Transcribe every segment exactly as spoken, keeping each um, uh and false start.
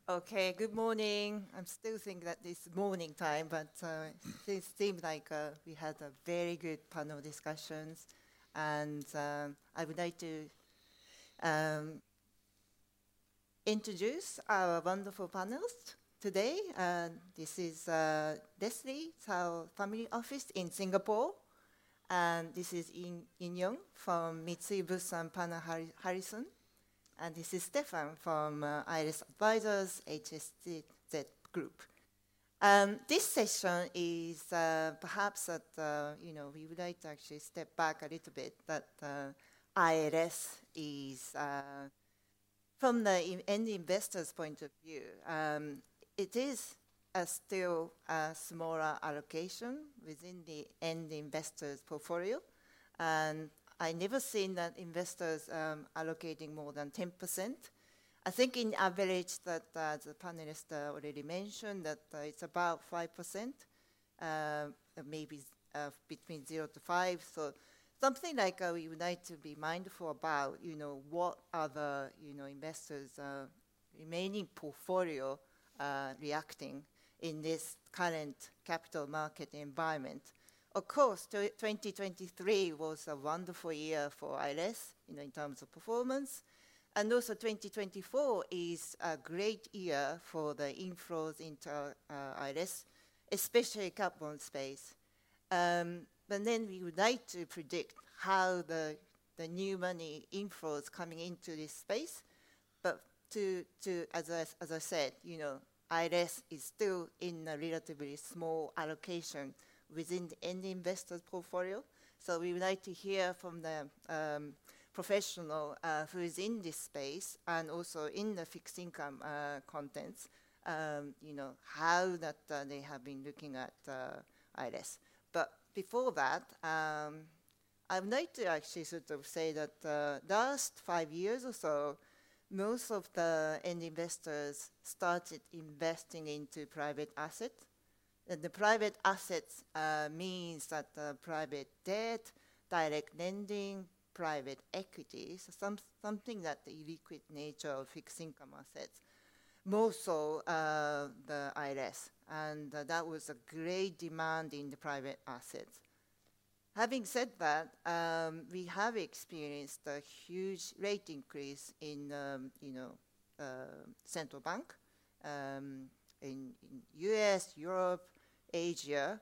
Okay, good morning. I'm still thinking that it's morning time, but uh, it seemed like uh, we had a very good panel discussions, and um, I would like to um, introduce our wonderful panelists today. Uh, this is uh, Leslie, it's our family office in Singapore, and this is In In Young from Mitsui Bussan Panna Harri- Harrison. And this is Stefan from uh, Iris Advisors, H S Z Group. Um, this session is uh, perhaps that, uh, you know, we would like to actually step back a little bit, that uh, I R S is, uh, from the in- end investor's point of view, um, it is a still a smaller allocation within the end investor's portfolio. And I never seen that investors um, allocating more than ten percent. I think in average that uh, the panelist uh, already mentioned that uh, it's about five percent, uh, maybe uh, between zero to five. So something like uh, we would like to be mindful about, you know, what are the, you know, investors' uh, remaining portfolio uh, reacting in this current capital market environment. Of course, twenty twenty-three was a wonderful year for I R S, you know, in terms of performance. And also twenty twenty-four is a great year for the inflows into uh, I R S, especially carbon space. Um, but then we would like to predict how the, the new money inflows coming into this space. But to, to as, I, as I said, you know, I R S is still in a relatively small allocation within the end investor's portfolio. So we would like to hear from the um, professional uh, who is in this space and also in the fixed income uh, contents, um, you know, how that uh, they have been looking at uh, I R S. But before that, um, I would like to actually sort of say that uh, last five years or so, most of the end investors started investing into private assets. And the private assets uh, means that uh, private debt, direct lending, private equities, some, something that the illiquid nature of fixed income assets, more so uh, the I R S. And uh, that was a great demand in the private assets. Having said that, um, we have experienced a huge rate increase in, um, you know, uh, central bank um, in, in U S, Europe, Asia,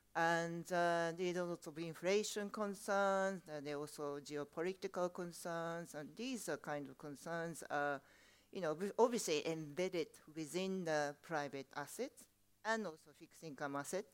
and uh, there's also inflation concerns, and there are also geopolitical concerns, and these are kind of concerns are, you know, obviously embedded within the private assets and also fixed income assets.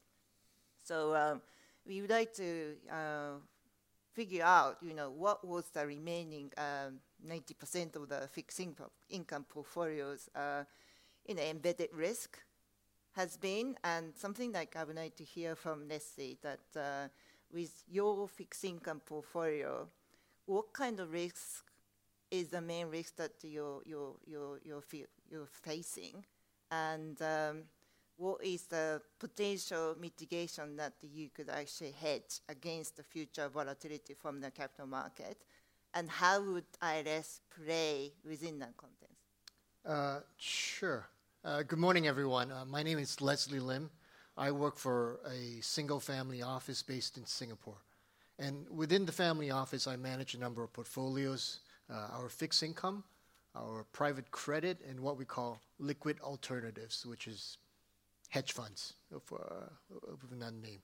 So um, we would like to uh, figure out, you know, what was the remaining um, ninety percent of the fixed income, income portfolios, uh, you know, embedded risk has been, and something like I would like to hear from Leslie that uh, with your fixed income portfolio, what kind of risk is the main risk that you're, you're, you're, you're, you're facing? And um, what is the potential mitigation that you could actually hedge against the future volatility from the capital market? And how would I R S play within that context? Uh, sure. Uh, good morning, everyone. Uh, my name is Leslie Lim. I work for a single family office based in Singapore. And within the family office, I manage a number of portfolios, uh, our fixed income, our private credit, and what we call liquid alternatives, which is hedge funds, of, uh, of another name.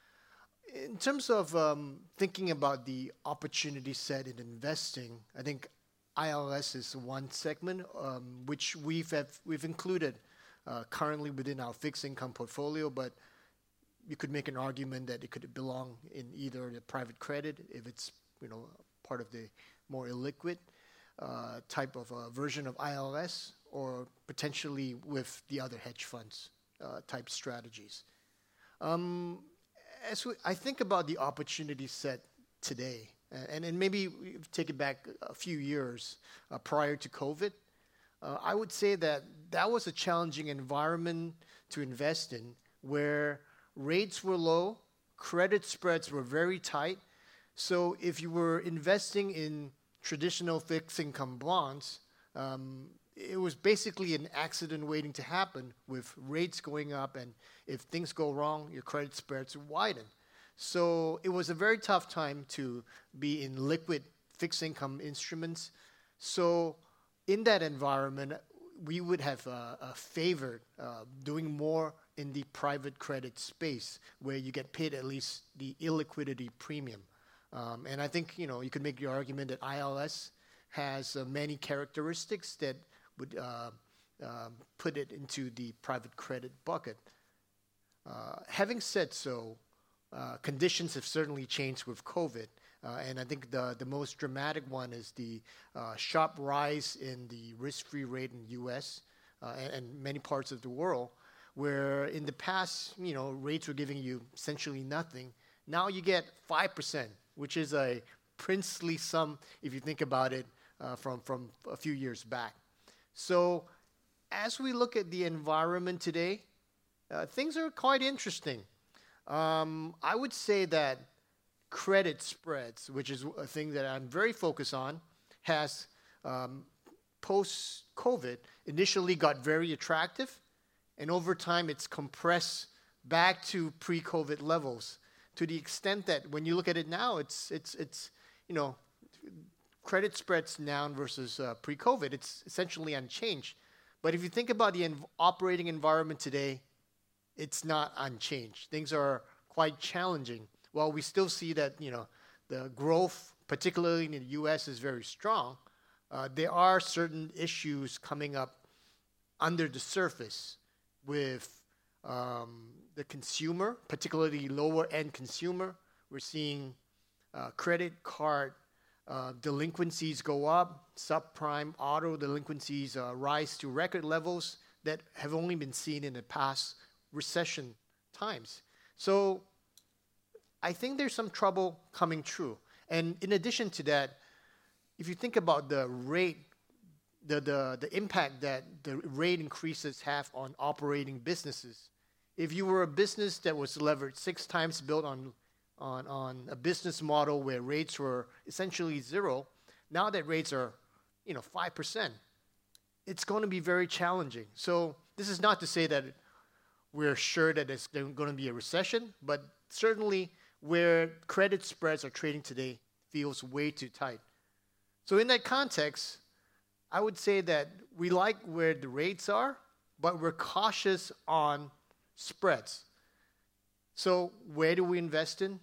In terms of um, thinking about the opportunity set in investing, I think I L S is one segment um, which we've have, we've included uh, currently within our fixed income portfolio, but you could make an argument that it could belong in either the private credit if it's you know part of the more illiquid uh, type of uh, version of I L S, or potentially with the other hedge funds uh, type strategies. Um, as we, I think about the opportunity set today, uh, and, and maybe we take it back a few years uh, prior to COVID, uh, I would say that that was a challenging environment to invest in, where rates were low, credit spreads were very tight. So if you were investing in traditional fixed income bonds, um, it was basically an accident waiting to happen with rates going up, and if things go wrong, your credit spreads widen. So it was a very tough time to be in liquid fixed income instruments. So in that environment, we would have uh, uh, favored uh, doing more in the private credit space, where you get paid at least the illiquidity premium. Um, and I think, you know, you could make your argument that I L S has uh, many characteristics that would uh, uh, put it into the private credit bucket. Uh, having said so, uh, conditions have certainly changed with COVID. Uh, and I think the, the most dramatic one is the uh, sharp rise in the risk-free rate in the U S uh, and, and many parts of the world, where in the past, you know, rates were giving you essentially nothing. Now you get five percent, which is a princely sum if you think about it uh, from, from a few years back. So as we look at the environment today, uh, things are quite interesting. Um, I would say that credit spreads, which is a thing that I'm very focused on, has um, post-COVID initially got very attractive, and over time it's compressed back to pre-COVID levels, to the extent that when you look at it now, it's it's it's you know, credit spreads now versus uh, pre-COVID, it's essentially unchanged. But if you think about the env- operating environment today, it's not unchanged. Things are quite challenging. While we still see that, you know, the growth, particularly in the U S, is very strong, uh, there are certain issues coming up under the surface with um, the consumer, particularly lower-end consumer. We're seeing uh, credit card uh, delinquencies go up, subprime auto delinquencies uh, rise to record levels that have only been seen in the past recession times. So I think there's some trouble coming true. And in addition to that, if you think about the rate, the, the, the impact that the rate increases have on operating businesses, if you were a business that was levered six times, built on, on, on a business model where rates were essentially zero, now that rates are, you know, five percent, it's going to be very challenging. So this is not to say that we're sure that there's going to be a recession, but certainly where credit spreads are trading today feels way too tight. So in that context, I would say that we like where the rates are, but we're cautious on spreads. So where do we invest in?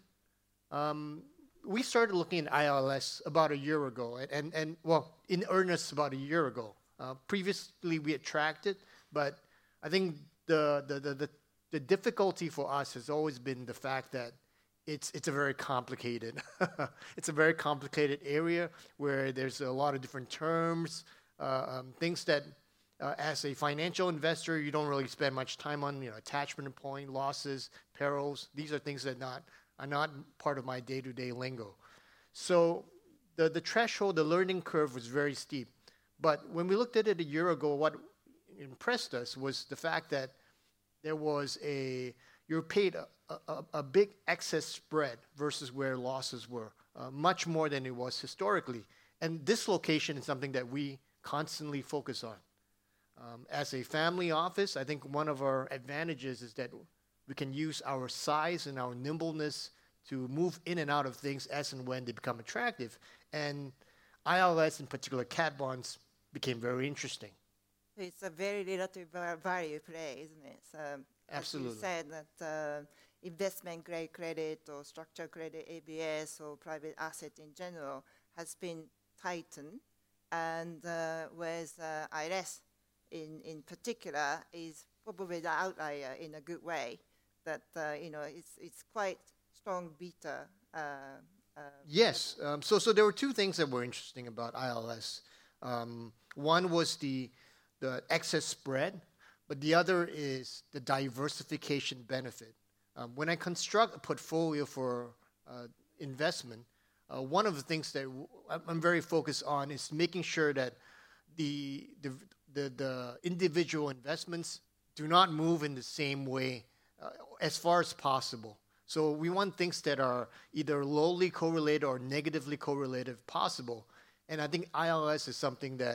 Um, we started looking at I L S about a year ago, and, and, and well, in earnest about a year ago. Uh, previously, we had tracked it, but I think the, the, the, the, the difficulty for us has always been the fact that it's it's a very complicated, it's a very complicated area where there's a lot of different terms, uh, um, things that uh, as a financial investor, you don't really spend much time on, you know, attachment point, losses, perils. These are things that not are not part of my day-to-day lingo. So the, the threshold, the learning curve was very steep. But when we looked at it a year ago, what impressed us was the fact that there was a, you were paid a, a, a big excess spread versus where losses were, uh, much more than it was historically. And dislocation is something that we constantly focus on. Um, as a family office, I think one of our advantages is that we can use our size and our nimbleness to move in and out of things as and when they become attractive. And I L S, in particular, cat bonds, became very interesting. It's a very relative va- value play, isn't it? So, Absolutely. As you said, that uh, investment grade credit or structured credit, A B S, or private asset in general has been tightened, and uh, whereas uh, I L S in, in particular is probably the outlier in a good way. That uh, you know, it's it's quite strong beta. Uh, uh, yes. Um, so so there were two things that were interesting about I L S. Um, one was the the excess spread, but the other is the diversification benefit. Um, when I construct a portfolio for uh, investment, uh, one of the things that w- I'm very focused on is making sure that the, the the the individual investments do not move in the same way uh, as far as possible. So we want things that are either lowly correlated or negatively correlated if possible. And I think I L S is something that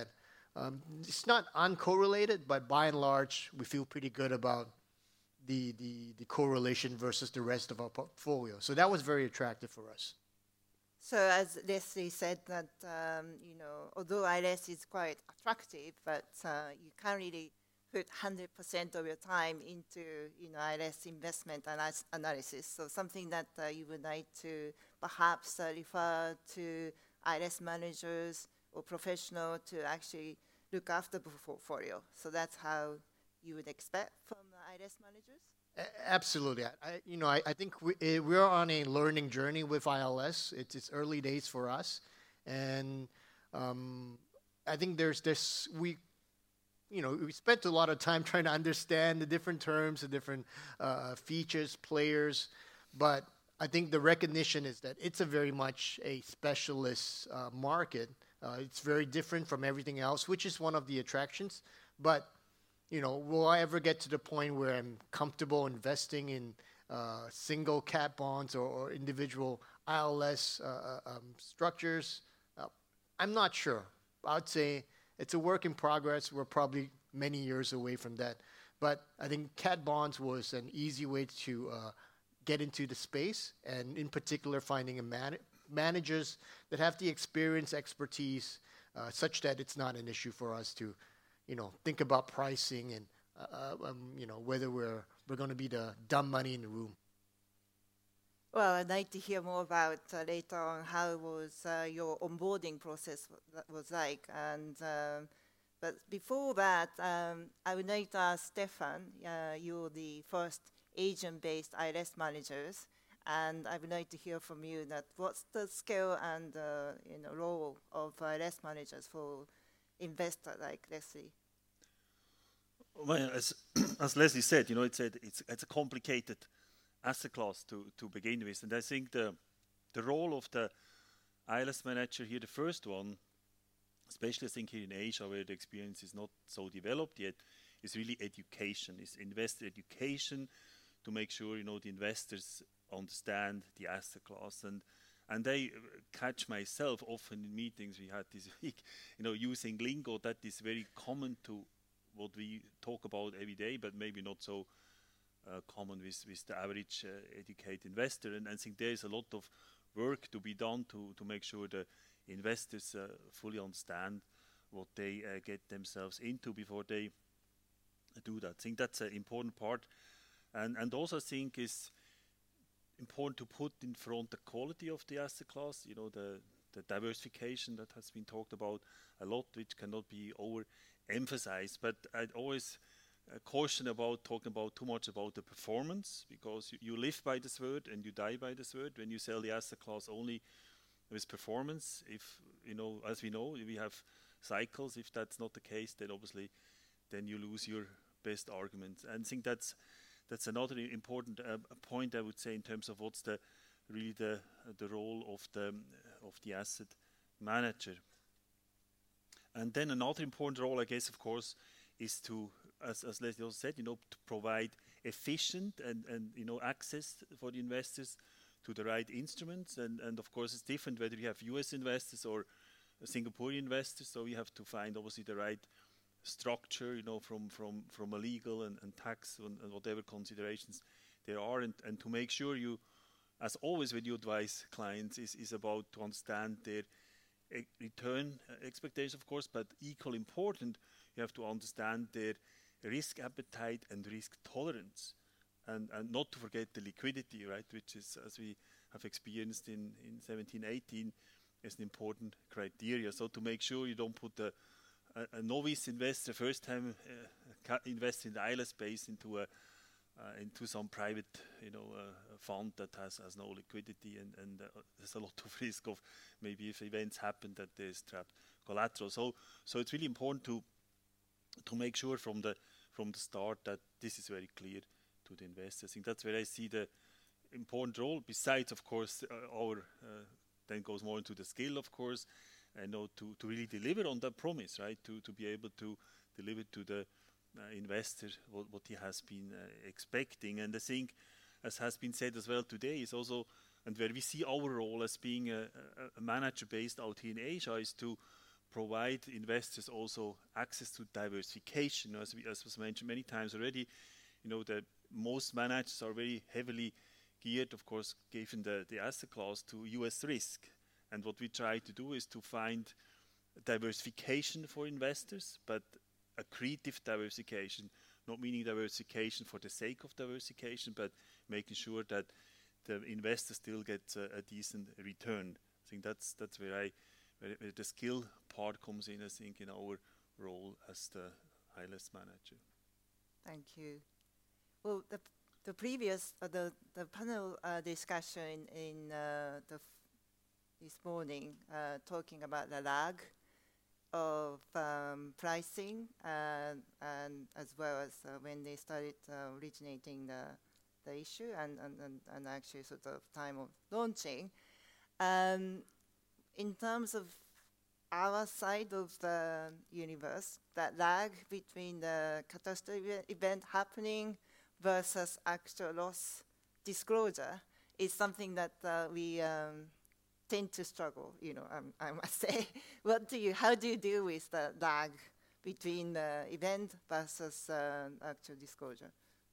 Um, it's not uncorrelated, but by and large, we feel pretty good about the, the, the correlation versus the rest of our portfolio. So that was very attractive for us. So as Leslie said that, um, you know, although I L S is quite attractive, but uh, you can't really put one hundred percent of your time into, you know, I L S investment ana- analysis. So something that uh, you would like to perhaps uh, refer to I L S managers or professional to actually look after the portfolio. So that's how you would expect from I L S managers? A- Absolutely. I, I- you know, I, I think we, eh, we're on a learning journey with I L S. It's, it's early days for us. And um, I think there's this, we, you know, we spent a lot of time trying to understand the different terms, the different uh, features, players. But I think the recognition is that it's a very much a specialist uh, market. Uh, it's very different from everything else, which is one of the attractions. But you know, will I ever get to the point where I'm comfortable investing in uh, single cat bonds or, or individual I L S uh, um, structures? Uh, I'm not sure. I'd say it's a work in progress. We're probably many years away from that. But I think cat bonds was an easy way to uh, get into the space, and in particular, finding a man- managers that have the experience, expertise, uh, such that it's not an issue for us to you know, think about pricing and, uh, um, you know, whether we're we're going to be the dumb money in the room. Well, I'd like to hear more about uh, later on how was uh, your onboarding process w- that was like. And um, but before that, um, I would like to ask Stefan. Uh, you're the first Asian-based I L S managers, and I would like to hear from you that what's the skill and uh, you know role of I L S managers for investor like Leslie? Well, as as Leslie said, you know, it's a it's it's a complicated asset class to to begin with, and I think the the role of the I L S manager here, the first one, especially I think here in Asia where the experience is not so developed yet, is really education, is investor education to make sure you know the investors understand the asset class. And and I uh, catch myself often in meetings we had this week, you know, using lingo that is very common to what we talk about every day, but maybe not so uh, common with, with the average uh, educated investor. And I think there is a lot of work to be done to, to make sure the investors uh, fully understand what they uh, get themselves into before they do that. I think that's an important part. And, and also I think is important to put in front the quality of the asset class, you know, the, the diversification that has been talked about a lot, which cannot be overemphasized. But I'd always uh, caution about talking about too much about the performance, because you, you live by this word and you die by this word when you sell the asset class only with performance. If, you know, as we know, we have cycles. If that's not the case, then obviously then you lose your best argument. And I think that's That's another important uh, point I would say in terms of what's the really the uh, the role of the um, of the asset manager. And then another important role, I guess, of course, is to, as, as Leslie also said, you know, to provide efficient and, and you know access for the investors to the right instruments. And and of course, it's different whether you have U S investors or Singaporean investors. So we have to find obviously the right structure, you know, from from from a legal and, and tax and, and whatever considerations there are, and, and to make sure you, as always when you advise clients, is, is about to understand their e- return expectations, of course, but equally important, you have to understand their risk appetite and risk tolerance, and and not to forget the liquidity, right, which is, as we have experienced in in seventeen eighteen, is an important criteria. So to make sure you don't put the a, a novice investor, first time uh, invest in the I L S space into a uh, into some private, you know, uh, fund that has, has no liquidity, and and uh, there's a lot of risk of maybe if events happen that there's trapped collateral. So so it's really important to to make sure from the from the start that this is very clear to the investors. I think that's where I see the important role. Besides, of course, uh, our uh, then goes more into the skill, of course. I know to, to really deliver on that promise, right? To to be able to deliver to the uh, investor what, what he has been uh, expecting. And I think, as has been said as well today, is also, and where we see our role as being a, a, a manager based out here in Asia, is to provide investors also access to diversification. As, we, as was mentioned many times already, you know, the most managers are very heavily geared, of course, given the, the asset class, to U S risk. And what we try to do is to find diversification for investors, but accretive diversification, not meaning diversification for the sake of diversification, but making sure that the investor still gets a, a decent return. I think that's that's where I where, where the skill part comes in, I think, in our role as the I L S manager. Thank you. Well, the the previous uh, the the panel uh, discussion in uh, the f this morning uh, talking about the lag of um, pricing and and as well as uh, when they started uh, originating the the issue and, and, and, and actually sort of time of launching. Um, in terms of our side of the universe, that lag between the catastrophe event happening versus actual loss disclosure is something that uh, we um, tend to struggle, you know, um, I must say. What do you, how do you deal with the lag between the event versus uh, actual disclosure?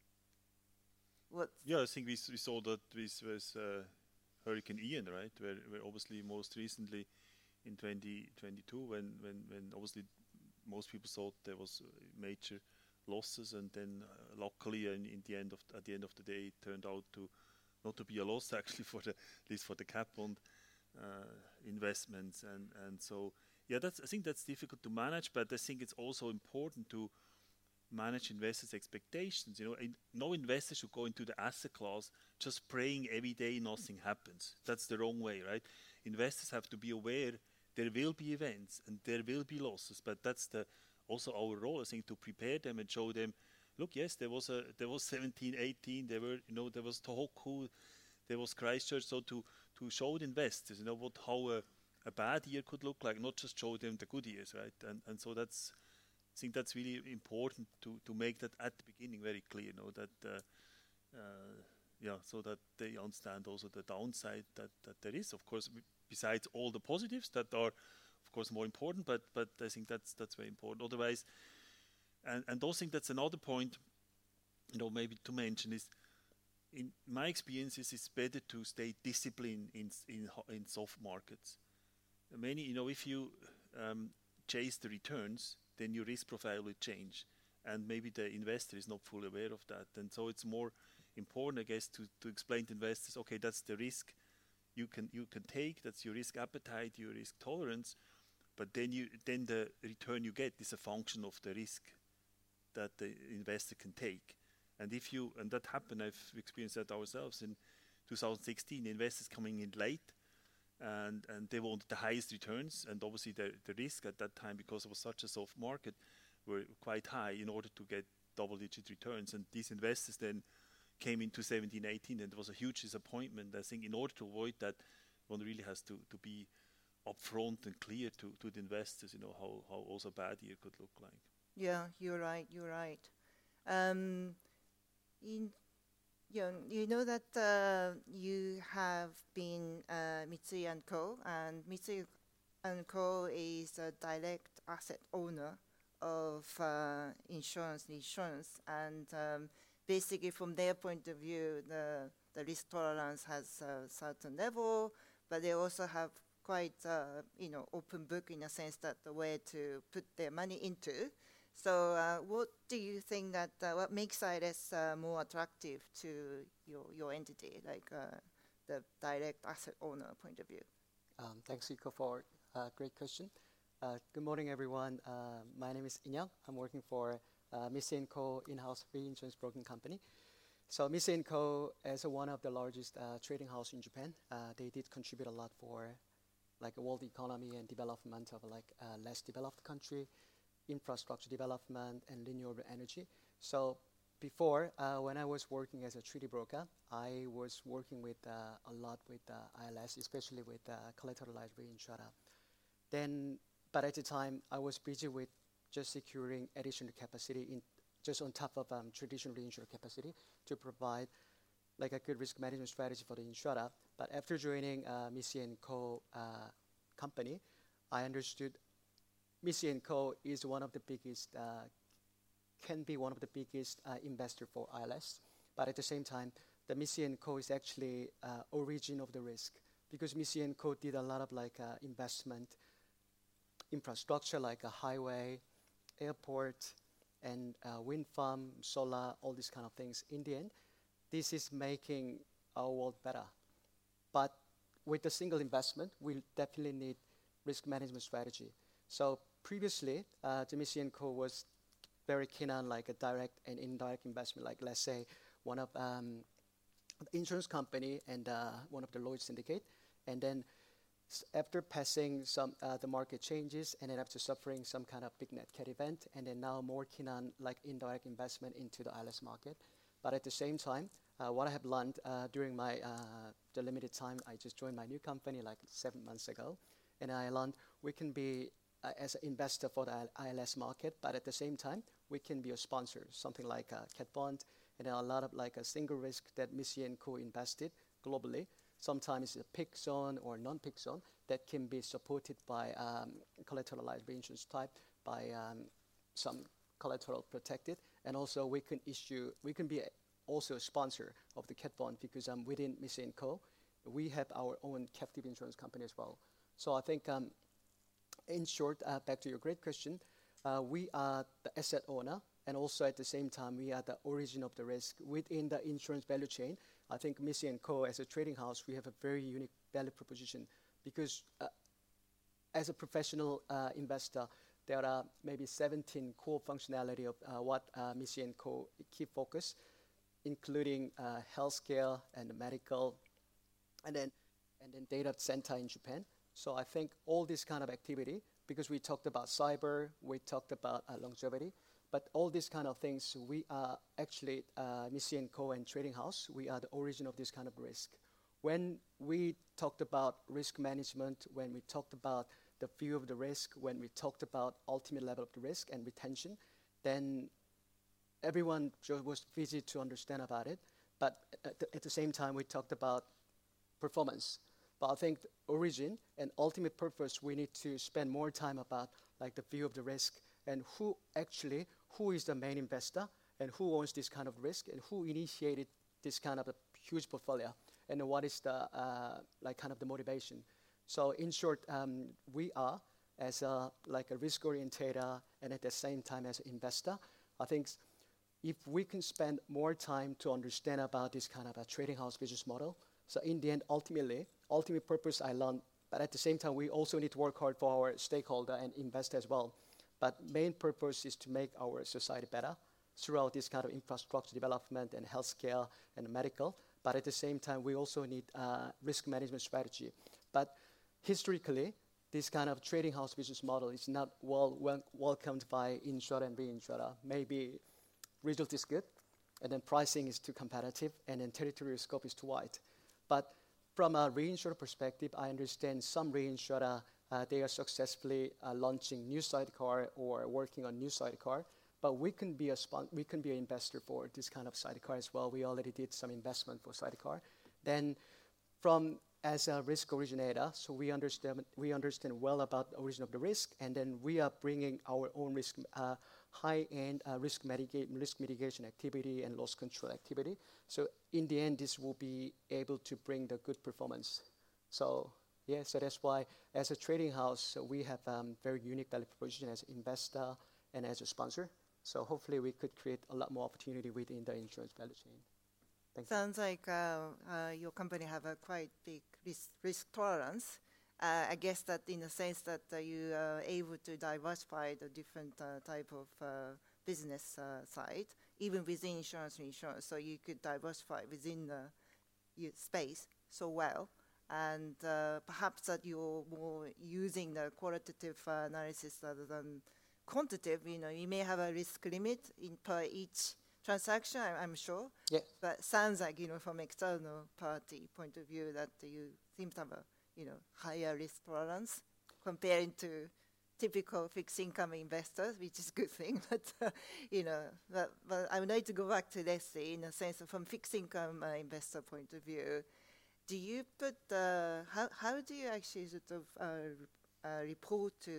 What? Yeah, I think we, we saw that with, with uh, Hurricane Ian, right? Where, where obviously most recently in twenty twenty-two, when, when, when obviously most people thought there was major losses, and then uh, luckily in, in the end of at the end of the day, it turned out to not to be a loss actually for the at least for the cat bond uh, investments, and and so yeah, that's I think that's difficult to manage, but I think it's also important to manage investors' expectations. You know, in, no investor should go into the asset class just praying every day nothing happens. That's the wrong way, right? Investors have to be aware there will be events and there will be losses, but that's the also our role, I think, to prepare them and show them, look, yes, there was a there was seventeen, eighteen, there were, you know, there was Tohoku, there was Christchurch, so to to show the investors, you know, what how a, a bad year could look like, not just show them the good years, right? And and so that's I think that's really important to, to make that at the beginning very clear, you know, that, uh, uh, yeah, so that they understand also the downside that, that there is, of course, besides all the positives that are, of course, more important, but but I think that's that's very important. Otherwise, and, and I think that's another point, you know, maybe to mention is, in my experiences, it's better to stay disciplined in, in, in soft markets. Many, you know, if you um, chase the returns, then your risk profile will change, and maybe the investor is not fully aware of that. And so it's more important, I guess, to, to explain to investors, okay, that's the risk you can you can take, that's your risk appetite, your risk tolerance, but then you then the return you get is a function of the risk that the investor can take. And if you and that happened, I've experienced that ourselves in two thousand sixteen, investors coming in late, and and they wanted the highest returns, and obviously the, the risk at that time, because it was such a soft market, were quite high in order to get double-digit returns. And these investors then came into seventeen, eighteen, and it was a huge disappointment. I think in order to avoid that, one really has to, to be upfront and clear to, to the investors, you know, how, how also a bad year could look like. Yeah, you're right, you're right. Um, in You know, you know that uh, you have been uh, Mitsui and Co. and Mitsui and Co. is a direct asset owner of uh, insurance insurance, and um, basically from their point of view, the the risk tolerance has a certain level, but they also have quite uh, you know open book in a sense that the way to put their money into. So uh, what do you think that, uh, what makes I L S uh, more attractive to your, your entity, like uh, the direct asset owner point of view? Um, thanks, Iko, for a great question. Uh, good morning, everyone. Uh, my name is Inyang. I'm working for uh, Mitsui and Co. in-house reinsurance broking company. So Mitsui and Co. is uh, one of the largest uh, trading house in Japan. Uh, they did contribute a lot for like a world economy and development of like a less developed country, infrastructure development, and renewable energy. So before, uh, when I was working as a treaty broker, I was working with uh, a lot with uh, I L S, especially with uh, collateralized reinsurer. Then, but at the time, I was busy with just securing additional capacity in just on top of um, traditional reinsurer capacity to provide like a good risk management strategy for the insurer. But after joining uh, Mitsui and Co. Uh, company, I understood Missy and Co. is one of the biggest, uh, can be one of the biggest uh, investor for I L S. But at the same time, the Missy and Co. is actually uh, origin of the risk, because Missy and Co. did a lot of like uh, investment infrastructure like a highway, airport, and uh, wind farm, solar, all these kind of things. In the end, this is making our world better. But with a single investment, we definitely need risk management strategy. So previously, uh, Missy and Co. was very keen on like a direct and indirect investment, like let's say one of um, the insurance company and uh, one of the Lloyd's syndicate, and then after passing some uh, the market changes, and then after suffering some kind of big net cat event, and then now more keen on like indirect investment into the I L S market. But at the same time, uh, what I have learned uh, during my uh, the limited time, I just joined my new company like seven months ago, and I learned we can be uh, as an investor for the I L S market, but at the same time we can be a sponsor, something like a cat bond, and a lot of like a single risk that Missy and Co. invested globally. Sometimes it's a peak zone or non-peak zone that can be supported by um, collateralized reinsurance type, by um, some collateral protected, and also we can issue, we can be a, also a sponsor of the cat bond, because um, within Missy and Co. we have our own captive insurance company as well. So I think, um, in short, uh, back to your great question, uh, we are the asset owner, and also at the same time we are the origin of the risk within the insurance value chain. I think Missy and Co. as a trading house, we have a very unique value proposition, because uh, as a professional uh, investor, there are maybe seventeen core functionality of uh, what uh, Missy and Co. keep focus, including uh, healthcare and medical, and then and then data center in Japan. So I think all this kind of activity, because we talked about cyber, we talked about uh, longevity, but all these kind of things, we are actually, uh, Missy and Co. and Trading House, we are the origin of this kind of risk. When we talked about risk management, when we talked about the view of the risk, when we talked about ultimate level of the risk and retention, then everyone was busy to understand about it. But at the, at the same time, we talked about performance. But I think the origin and ultimate purpose, we need to spend more time about like the view of the risk, and who actually, who is the main investor, and who owns this kind of risk, and who initiated this kind of a huge portfolio, and what is the uh, like kind of the motivation. So in short, um, we are as a like a risk orientator, and at the same time as an investor. I think if we can spend more time to understand about this kind of a trading house business model, so in the end, ultimately, ultimate purpose I learned, but at the same time, we also need to work hard for our stakeholder and invest as well. But main purpose is to make our society better throughout this kind of infrastructure development and healthcare and medical. But at the same time, we also need uh, risk management strategy. But historically, this kind of trading house business model is not well, well welcomed by insurer and reinsurer. Maybe result is good, and then pricing is too competitive, and then territorial scope is too wide. But from a reinsurer perspective, I understand some reinsurer, uh, they are successfully uh, launching new sidecar or working on new sidecar. But we can be a spon- we can be an investor for this kind of sidecar as well. We already did some investment for sidecar. Then, from as a risk originator, so we understand we understand well about the origin of the risk, and then we are bringing our own risk, uh, high-end uh, risk, mitigate, risk mitigation activity and loss control activity. So in the end, this will be able to bring the good performance. So yeah, so that's why as a trading house, so we have um, very unique value proposition as an investor and as a sponsor. So hopefully we could create a lot more opportunity within the insurance value chain. Thank Sounds like uh, uh, your company have a quite big risk, risk tolerance. Uh, I guess that in the sense that uh, you are able to diversify the different uh, type of uh, business uh, side, even within insurance and insurance. So you could diversify within the you space so well. And uh, perhaps that you're more using the qualitative uh, analysis rather than quantitative. You know, you may have a risk limit in per each transaction, I, I'm sure. Yeah. But sounds like, you know, from external party point of view that you seem to have a, you know, higher risk tolerance comparing to typical fixed income investors, which is a good thing. But, uh, you know, but, but I would like to go back to Leslie in a sense of from fixed income uh, investor point of view. Do you put, uh, how, how do you actually sort of uh, uh, report to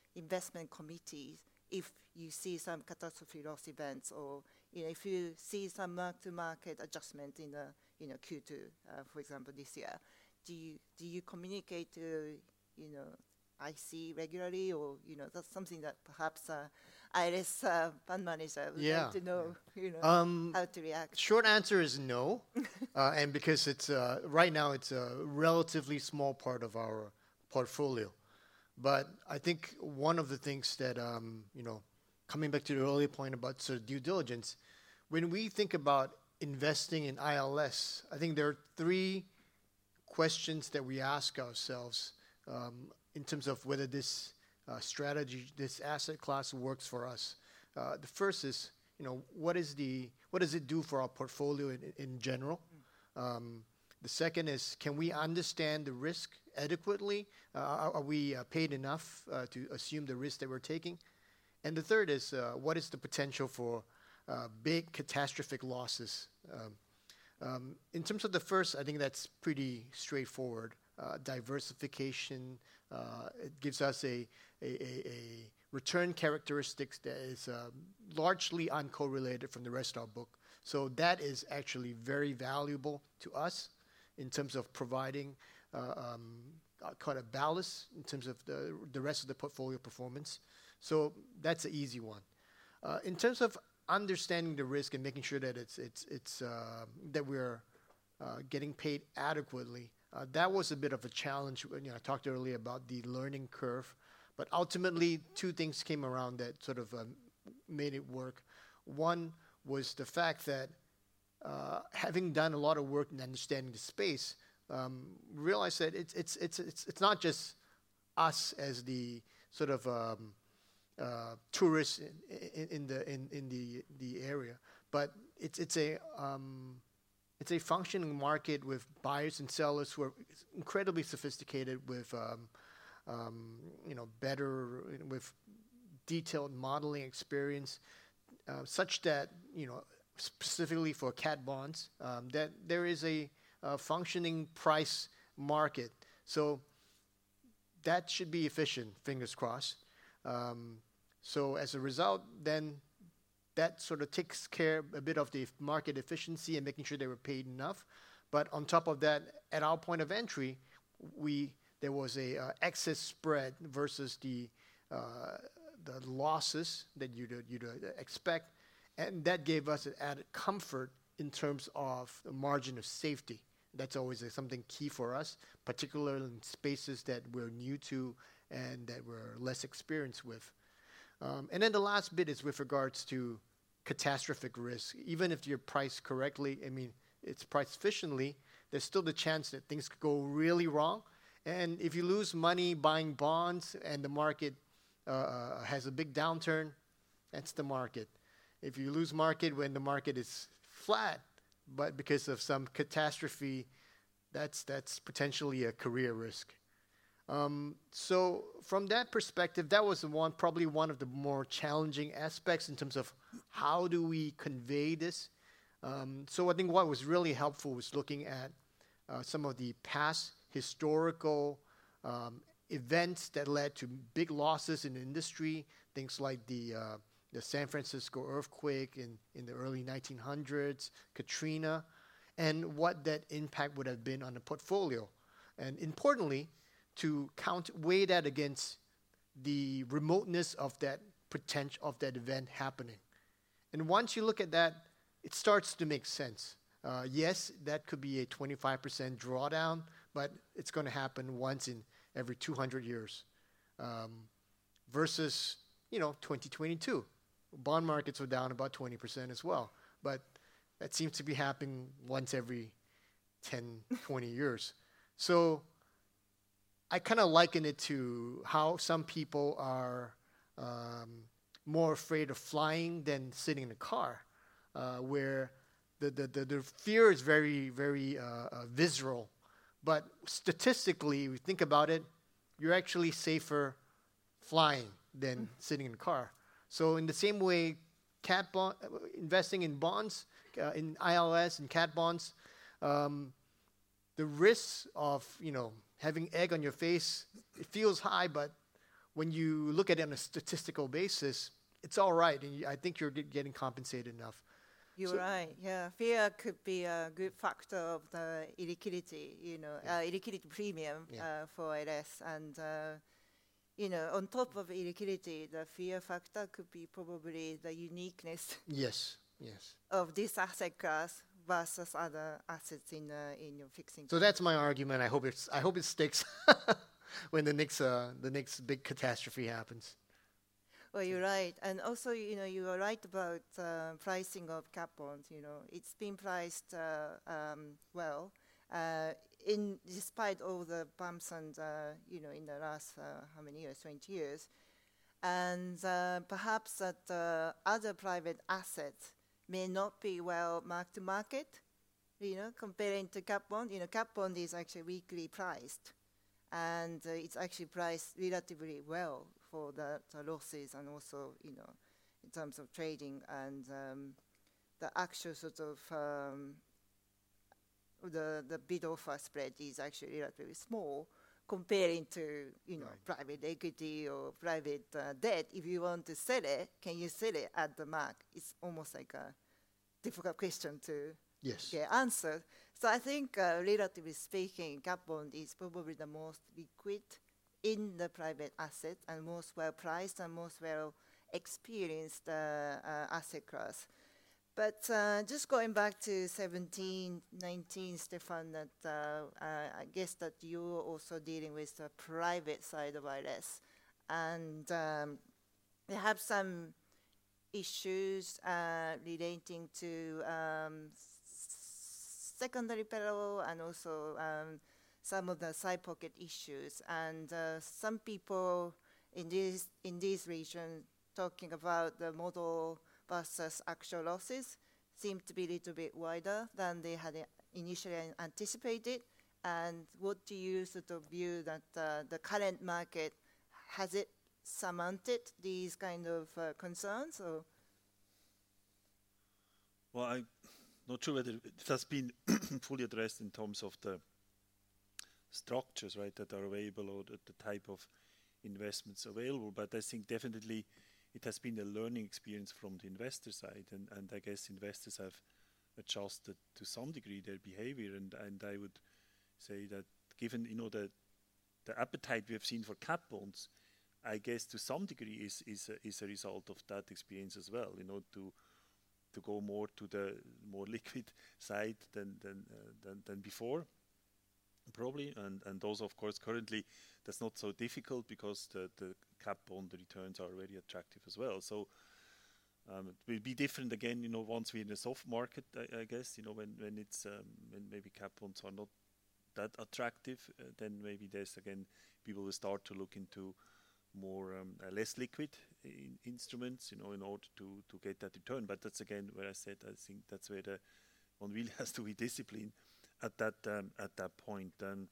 investment committees if you see some catastrophe loss events, or you know, if you see some mark-to-market adjustment in the you know Q two, uh, for example, this year? Do you do you communicate to you know I C regularly, or you know that's something that perhaps uh, I L S uh, fund manager would Yeah. like to know you know Um, how to react? Short answer is no, uh, and because it's uh, right now it's a relatively small part of our portfolio, but I think one of the things that um, you know, coming back to the earlier point about sort of due diligence, when we think about investing in I L S, I think there are three questions that we ask ourselves um, in terms of whether this uh, strategy, this asset class works for us. Uh, the first is, you know, what is the what does it do for our portfolio in, in general? Um, the second is, can we understand the risk adequately? Uh, are, are we uh, paid enough uh, to assume the risk that we're taking? And the third is, uh, what is the potential for uh, big catastrophic losses? Um, um, in terms of the first, I think that's pretty straightforward. Uh, diversification, uh, it gives us a, a, a, a return characteristics that is uh, largely uncorrelated from the rest of our book. So that is actually very valuable to us in terms of providing uh, um, uh, kind of ballast in terms of the, the rest of the portfolio performance. So that's an easy one. Uh, in terms of understanding the risk and making sure that it's it's it's uh, that we're uh, getting paid adequately, uh, that was a bit of a challenge. You know, I talked earlier about the learning curve, but ultimately two things came around that sort of um, made it work. One was the fact that uh, having done a lot of work in understanding the space, um, realized that it's it's it's it's it's not just us as the sort of um, uh, tourists in, in, in the in, in the the area, but it's it's a um, it's a functioning market with buyers and sellers who are incredibly sophisticated, with um, um, you know better with detailed modeling experience, uh, such that you know specifically for cat bonds um, that there is a, a functioning price market. So that should be efficient. Fingers crossed. Um, so as a result, then that sort of takes care a bit of the market efficiency and making sure they were paid enough. But on top of that, at our point of entry, we there was a uh, excess spread versus the uh, the losses that you'd you'd uh, expect, and that gave us an added comfort in terms of the margin of safety. That's always uh, something key for us, particularly in spaces that we're new to and that we're less experienced with. Um, and then the last bit is with regards to catastrophic risk. Even if you're priced correctly, I mean, it's priced efficiently, there's still the chance that things could go really wrong. And if you lose money buying bonds and the market uh, has a big downturn, that's the market. If you lose market when the market is flat, but because of some catastrophe, that's that's potentially a career risk. Um, so from that perspective, that was the one, probably one of the more challenging aspects in terms of how do we convey this. Um, so I think what was really helpful was looking at uh, some of the past historical um, events that led to big losses in the industry, things like the uh, the San Francisco earthquake in, in the early nineteen hundreds, Katrina, and what that impact would have been on the portfolio. And importantly, to count, weigh that against the remoteness of that potential of that event happening. And once you look at that, it starts to make sense. Uh, yes, that could be a twenty-five percent drawdown, but it's going to happen once in every two hundred years. Um, versus, you know, twenty twenty-two. Bond markets were down about twenty percent as well. But that seems to be happening once every ten, twenty years. So I kind of liken it to how some people are um, more afraid of flying than sitting in a car, uh, where the, the, the, the fear is very, very uh, uh, visceral. But statistically, if you think about it, you're actually safer flying than sitting in a car. So in the same way, cat bond, investing in bonds, uh, in I L S and cat bonds, um, the risks of, you know, having egg on your face, it feels high, but when you look at it on a statistical basis, it's all right, and you, I think you're get, getting compensated enough. You're So- right. Yeah, fear could be a good factor of the illiquidity. You know, Yeah. uh, illiquidity premium Yeah. uh, for L S, and uh, you know, on top of illiquidity, the fear factor could be probably the uniqueness Yes, yes. of this asset class versus other assets in uh, in your fixed income. So that's my argument. I hope it's I hope it sticks when the next uh, the next big catastrophe happens. Well, you're right, and also, you know, you are right about uh, pricing of cat bonds. You know, it's been priced uh, um, well, uh, in despite all the bumps and uh, you know, in the last uh, how many years, twenty years, and uh, perhaps that uh, other private assets may not be well marked to market. You know, comparing to cat bond, you know, cat bond is actually weekly priced, and uh, it's actually priced relatively well for the, the losses, and also, you know, in terms of trading and um, the actual sort of um, the the bid offer spread is actually relatively small comparing to, you know, Right. private equity or private uh, debt. If you want to sell it, can you sell it at the mark? It's almost like a difficult question to Yes. get answered. So I think, uh, relatively speaking, cat bond is probably the most liquid in the private asset and most well priced and most well experienced uh, uh, asset class. But uh, just going back to seventeen, nineteen, Stefan, that uh, uh, I guess that you're also dealing with the private side of I L S, and um, they have some issues uh, relating to um, s- secondary peril and also um, some of the side pocket issues. And uh, some people in this in this region talking about the model versus actual losses seem to be a little bit wider than they had i- initially an- anticipated. And what do you sort of view that uh, the current market, has it surmounted these kind of uh, concerns? Or Well, I'm not sure whether it has been fully addressed in terms of the structures, right, that are available, or the, the type of investments available. But I think definitely it has been a learning experience from the investor side, and, and I guess investors have adjusted to some degree their behavior. And, and I would say that given, you know, the the appetite we have seen for cat bonds, I guess to some degree is is a, is a result of that experience as well. You know, to to go more to the more liquid side than than uh, than, than before, probably. And and also, of course, currently that's not so difficult because the the cap bond returns are very attractive as well. So um, it will be different again. You know, once we're in a soft market, I, I guess. You know, when when it's um, when maybe cap bonds are not that attractive, uh, then maybe there's again people will start to look into more um, uh, less liquid in instruments, you know, in order to to get that return. But that's again where I said I think that's where the one really has to be disciplined at that um, at that point. And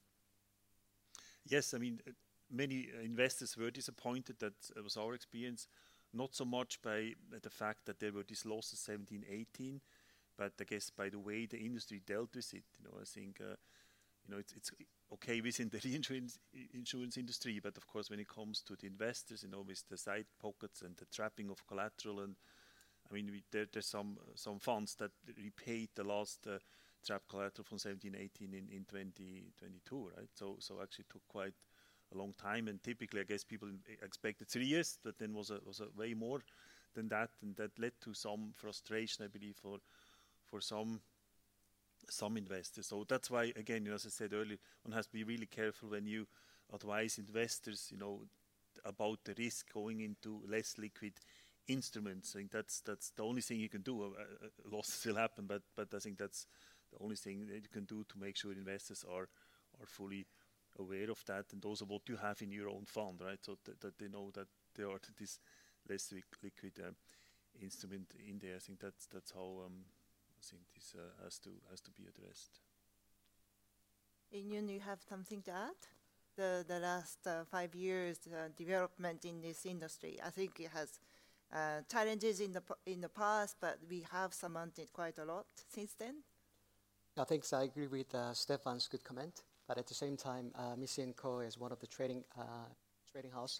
yes, I mean, uh, many uh, investors were disappointed. That uh, was our experience, not so much by uh, the fact that there were these losses seventeen, eighteen, but I guess by the way the industry dealt with it. You know, I think. Uh, You know, it's, it's okay within the reinsurance i- insurance industry, but of course, when it comes to the investors, you know, with the side pockets and the trapping of collateral, and I mean, we, there, there's some some funds that repaid the last uh, trap collateral from seventeen, eighteen in, in twenty twenty-two, right? So, so actually took quite a long time, and typically, I guess people expected three years, but then was a was a way more than that, and that led to some frustration, I believe, for for some. some investors. So that's why, again, you know, as I said earlier, one has to be really careful when you advise investors, you know, about the risk going into less liquid instruments. I think that's that's the only thing you can do. Uh, uh, losses will happen, but but I think that's the only thing that you can do to make sure investors are are fully aware of that, and also what you have in your own fund, right? So th- that they know that there are this less liq- liquid uh, instrument in there. I think that's that's how. Um, I think this uh, has to has to be addressed. Inyun, you have something to add? The the last uh, five years uh, development in this industry, I think it has uh, challenges in the p- in the past, but we have surmounted quite a lot since then. I think I agree with uh, Stefan's good comment, but at the same time, uh, Missy and Co is one of the trading uh, trading house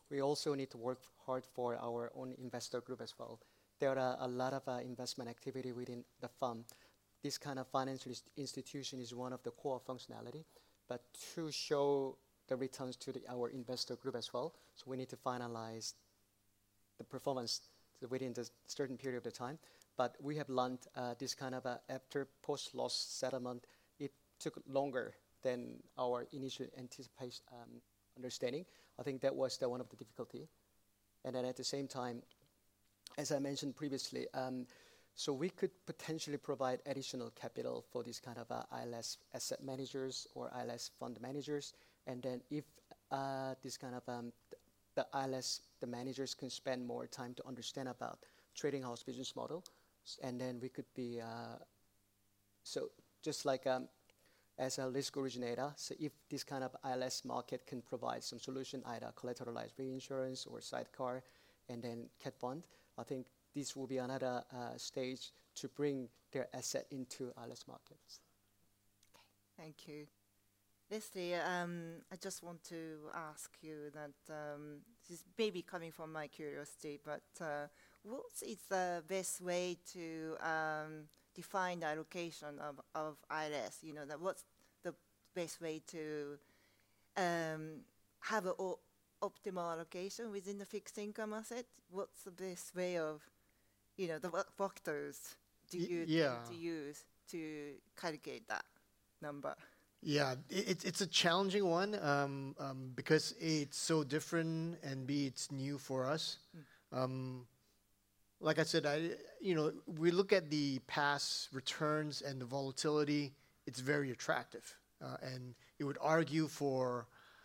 we also need to work hard for our own investor group as well. There are a lot of uh, investment activity within the fund. This kind of financial ist- institution is one of the core functionality, but to show the returns to the, our investor group as well, so we need to finalize the performance within the certain period of time. But we have learned uh, this kind of uh, after post-loss settlement, it took longer than our initial anticipation um, understanding. I think that was the one of the difficulty. And then at the same time, as I mentioned previously, um, so we could potentially provide additional capital for this kind of uh, I L S asset managers or I L S fund managers. And then if uh, this kind of um, th- the I L S, the managers can spend more time to understand about trading house business model, s- and then we could be, uh, so just like um, as a risk originator, so if this kind of I L S market can provide some solution, either collateralized reinsurance or sidecar, and then cat bond, I think this will be another uh, stage to bring their asset into I L S markets. Thank you. Leslie, um, I just want to ask you that um, this is maybe coming from my curiosity, but uh, what is the best way to um, define the allocation of, of I L S? You know, that what's the best way to um, have an o- optimal allocation within the fixed income asset? What's the best way of, you know, the what factors do Y- you yeah. tend to use to calculate that number? Yeah, i- it's it's a challenging one um, um, because it's so different and B, it's new for us. Um, like I said, I you know we look at the past returns and the volatility. It's very attractive, uh, and it would argue for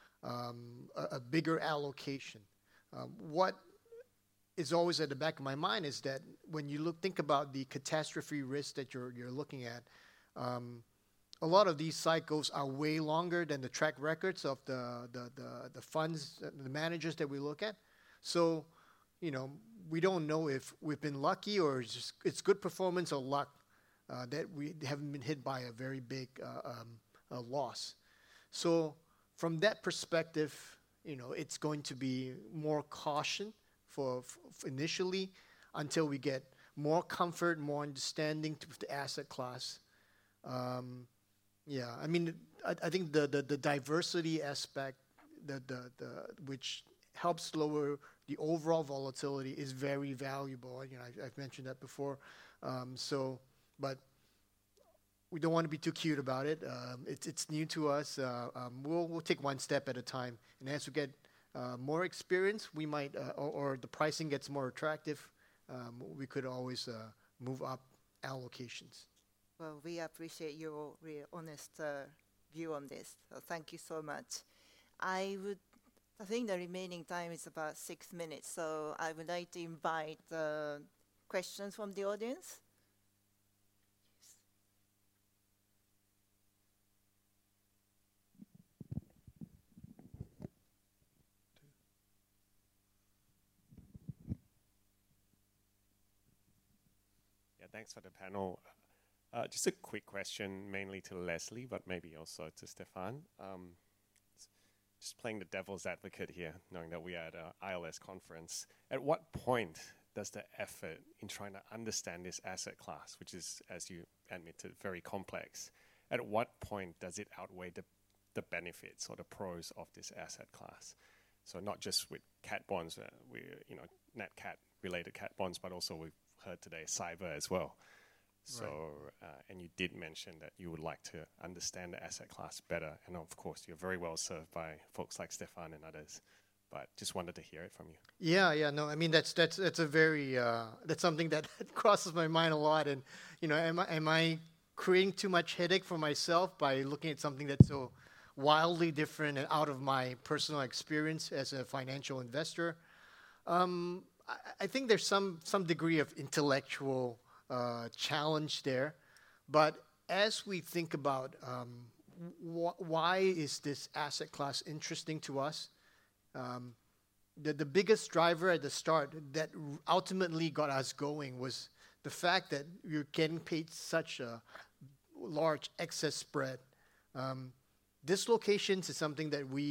um, a, a bigger allocation. Um, what is always at the back of my mind is that when you look think about the catastrophe risk that you're you're looking at. Um, A lot of these cycles are way longer than the track records of the, the, the, the funds, uh, the managers that we look at. So, you know, we don't know if we've been lucky or it's just it's good performance or luck uh, that we haven't been hit by a very big uh, um, uh, loss. So from that perspective, you know, it's going to be more caution for, for initially until we get more comfort, more understanding to the asset class. Um, Yeah, I mean, I, I think the, the, the diversity aspect, the, the, the which helps lower the overall volatility, is very valuable. You know, I, I've mentioned that before. Um, so, but we don't want to be too cute about it. Um, it's it's new to us. Uh, um, we'll we'll take one step at a time, and as we get uh, more experience, we might, uh, or, or the pricing gets more attractive, um, we could always uh, move up allocations. Well, we appreciate your real honest uh, view on this. So thank you so much. I would, I think the remaining time is about six minutes, so I would like to invite uh, questions from the audience. Yeah, thanks for the panel. Uh, just a quick question, mainly to Leslie, but maybe also to Stefan. Um, s- just playing the devil's advocate here, knowing that we are at an I L S conference. At what point does the effort in trying to understand this asset class, which is, as you admitted, very complex, at what point does it outweigh the, the benefits or the pros of this asset class? So not just with cat bonds, uh, we you know nat cat related cat bonds, but also we've heard today cyber as well. So, uh, and you did mention that you would like to understand the asset class better. And of course, you're very well served by folks like Stefan and others. But just wanted to hear it from you. Yeah, yeah, no, I mean that's that's that's a very uh, that's something that crosses my mind a lot. And you know, am I am I creating too much headache for myself by looking at something that's so wildly different and out of my personal experience as a financial investor? Um, I, I think there's some some degree of intellectual uh, challenge there, but as we think about um, wh- why is this asset class interesting to us? Um, the, the biggest driver at the start that r- ultimately got us going was the fact that you're getting paid such a large excess spread. Um, dislocations is something that we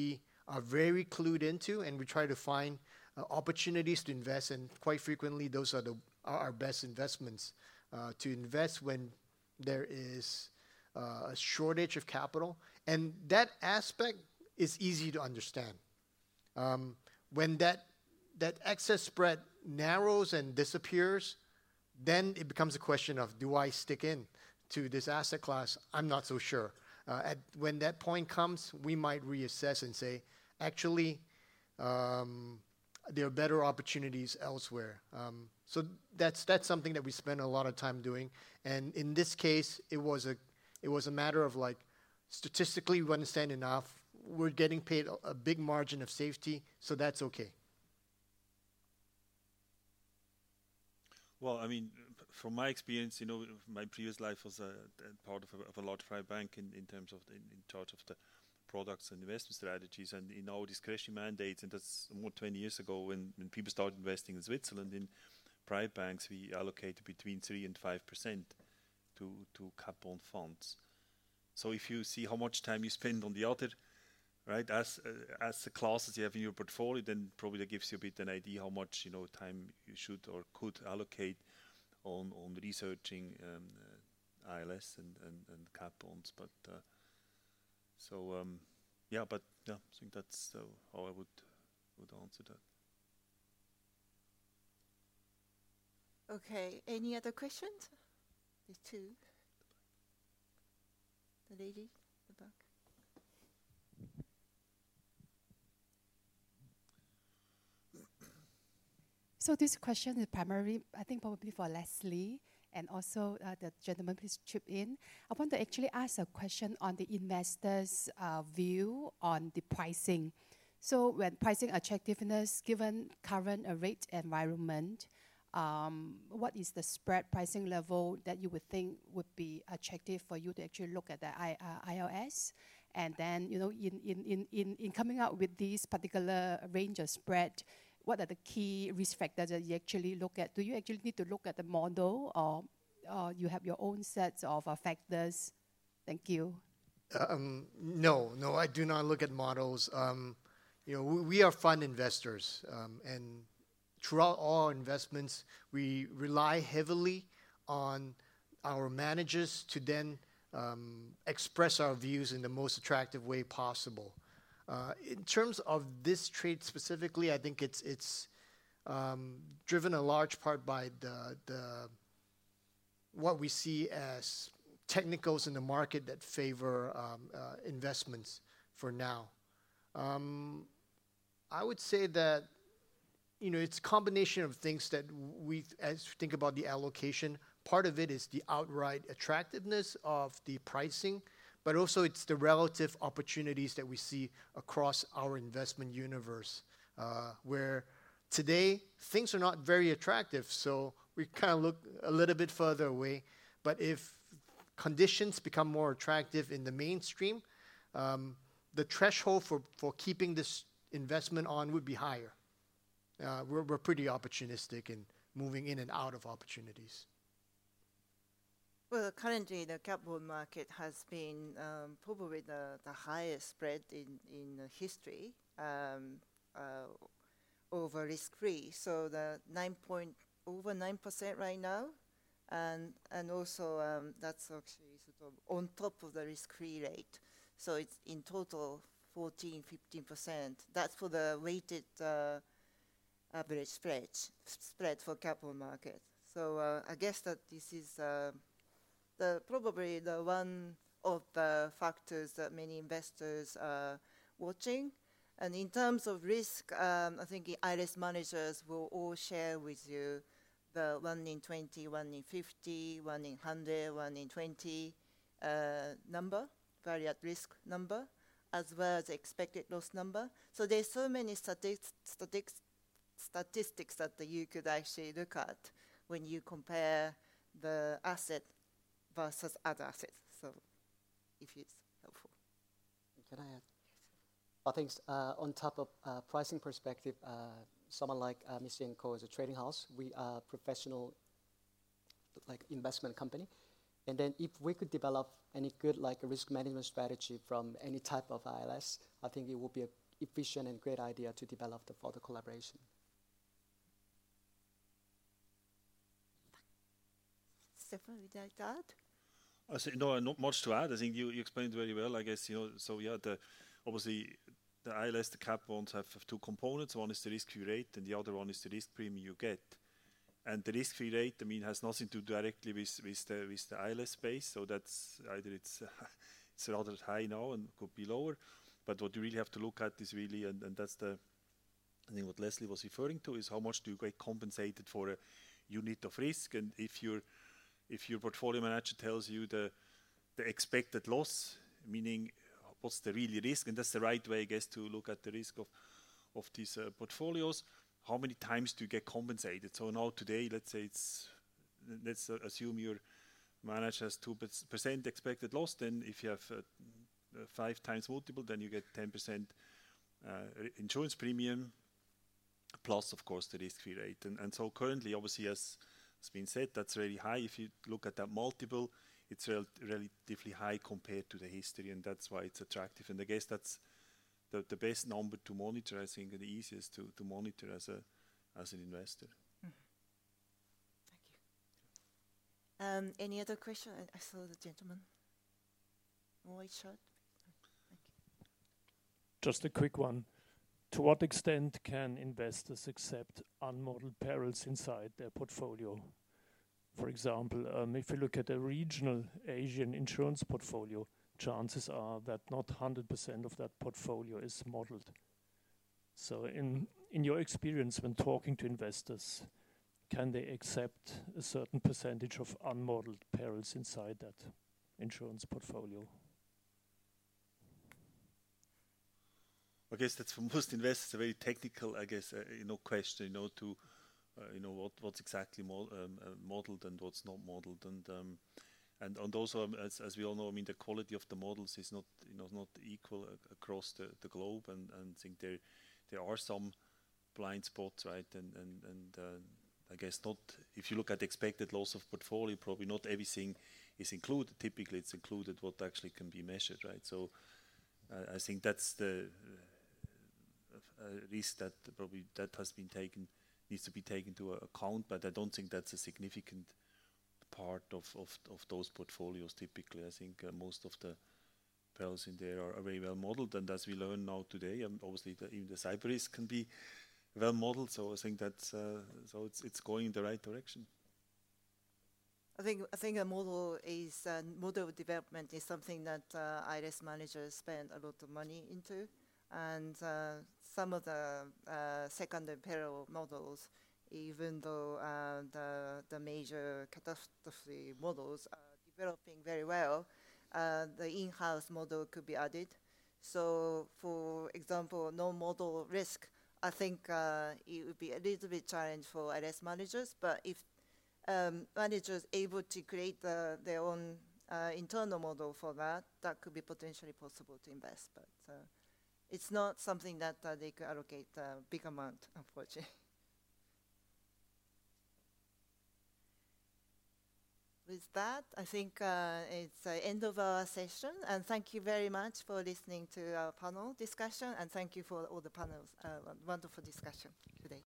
are very clued into, and we try to find uh, opportunities to invest. And quite frequently, those are the are our best investments uh, to invest when there is uh, a shortage of capital, and that aspect is easy to understand. Um, when that that excess spread narrows and disappears, then it becomes a question of, do I stick in to this asset class? I'm not so sure. Uh, at, when that point comes, we might reassess and say, actually, um, there are better opportunities elsewhere. Um, so that's that's something that we spend a lot of time doing. And in this case, it was a it was a matter of like, statistically, we understand enough. We're getting paid a, a big margin of safety, so that's okay. Well, I mean, from my experience, you know, my previous life was a, a part of a, of a large private bank in, in terms of the, in, in charge of the products and investment strategies, and in our discretionary mandates, and that's more than twenty years ago when, when people started investing in Switzerland in private banks, we allocated between three and five percent to to cap bond funds. So if you see how much time you spend on the other, right, as uh, as the classes you have in your portfolio, then probably that gives you a bit an idea how much, you know, time you should or could allocate on on researching um, uh, I L S and, and, and cap bonds. But uh, so um, yeah, but yeah, I think that's uh, how I would would answer that. Okay, any other questions? There's two. The lady at the back. So this question is primarily, I think, probably for Leslie, and also uh, the gentleman, please chip in. I want to actually ask a question on the investors' uh, view on the pricing. So when pricing attractiveness, given current uh, rate environment, um, what is the spread pricing level that you would think would be attractive for you to actually look at the I, uh, I L S? And then, you know, in, in, in, in, in coming out with this particular range of spread, what are the key risk factors that you actually look at? Do you actually need to look at the model, or, or you have your own sets of uh, factors? Thank you. Um, no, no, I do not look at models. Um, you know, we, we are fund investors, um, and throughout all our investments, we rely heavily on our managers to then um, express our views in the most attractive way possible. Uh, in terms of this trade specifically, I think it's it's um, driven a large part by the the what we see as technicals in the market that favor um, uh, investments for now. Um, I would say that, you know, it's a combination of things that we, as we think about the allocation, part of it is the outright attractiveness of the pricing, but also it's the relative opportunities that we see across our investment universe, uh, where today things are not very attractive, so we kind of look a little bit further away. But if conditions become more attractive in the mainstream, um, the threshold for, for keeping this investment on would be higher. Uh, we're, we're pretty opportunistic in moving in and out of opportunities. Well, currently the cap bond market has been um, probably the, the highest spread in, in uh, history um, uh, over risk-free. So the nine point over nine percent right now, and and also um, that's actually sort of on top of the risk-free rate. So it's in total fourteen, fifteen percent. That's for the weighted uh, average spread spread for cap bond market. So uh, I guess that this is. Uh, The, probably the one of the factors that many investors are watching. And in terms of risk, um, I think I L S managers will all share with you the one in twenty, one in fifty, one in one hundred, one in twenty uh, number, very at risk number, as well as expected loss number. So there's so many statistics, statistics, statistics that you could actually look at when you compare the asset versus other assets. So if it's helpful. Can I add? I think uh, on top of uh, pricing perspective, uh, someone like uh, Mitsui and Co is a trading house. We are professional like investment company. And then if we could develop any good like a risk management strategy from any type of I L S, I think it would be a efficient and great idea to develop the, for the collaboration. Stefan, would you like to add? I say, no, not much to add. I think you, you explained very well. I guess, you know, so yeah, the obviously the I L S, the cap bonds have, have two components. One is the risk-free rate, and the other one is the risk premium you get. And the risk-free rate, I mean, has nothing to do directly with with the with the I L S space. So that's either it's uh, it's rather high now and could be lower. But what you really have to look at is really, and, and that's the I think what Leslie was referring to, is how much do you get compensated for a unit of risk. And if you're if your portfolio manager tells you the the expected loss, meaning what's the real risk, and that's the right way, I guess, to look at the risk of of these uh, portfolios. How many times do you get compensated? So now today, let's say it's let's uh, assume your manager has two percent expected loss. Then if you have uh, uh, five times multiple, then you get ten percent uh, insurance premium plus, of course, the risk-free rate. And and so currently, obviously, as has been said, that's really high. If you look at that multiple, it's rel relatively high compared to the history, and that's why it's attractive. And I guess that's the, the best number to monitor, I think, and the easiest to, to monitor as a as an investor. Mm. Thank you. Um, any other question? I, I saw the gentleman. White shirt. Thank you. Just a quick one. To what extent can investors accept unmodeled perils inside their portfolio? For example, um, if you look at a regional Asian insurance portfolio, chances are that not one hundred percent of that portfolio is modeled. So in, in your experience when talking to investors, can they accept a certain percentage of unmodeled perils inside that insurance portfolio? I guess that's for most investors a very technical, I guess, uh, you know, question, you know, to, uh, you know, what what's exactly mo um, uh, modeled and what's not modeled, and um, and and also um, as as we all know, I mean, the quality of the models is not, you know, not equal uh, across the, the globe, and and I think there there are some blind spots, right, and and and uh, I guess not. If you look at expected loss of portfolio, probably not everything is included. Typically, it's included what actually can be measured, right? So uh, I think that's the uh, Uh, risk that probably that has been taken, needs to be taken into account, but I don't think that's a significant part of, of, of those portfolios typically. I think uh, most of the perils in there are, are very well modeled, and as we learn now today, um, obviously the, even the cyber risk can be well modeled, so I think that's, uh, so it's, it's going in the right direction. I think I think a model is uh, model development is something that uh, I R S managers spend a lot of money into. And uh, some of the uh, secondary peril models, even though uh, the, the major catastrophe models are developing very well, uh, the in-house model could be added. So for example, no model risk, I think uh, it would be a little bit challenge for I R S managers, but if um, managers able to create the, their own uh, internal model for that, that could be potentially possible to invest. But uh, it's not something that uh, they could allocate a big amount, unfortunately. With that, I think uh, it's the end of our session, and thank you very much for listening to our panel discussion, and thank you for all the panels, uh, wonderful discussion today.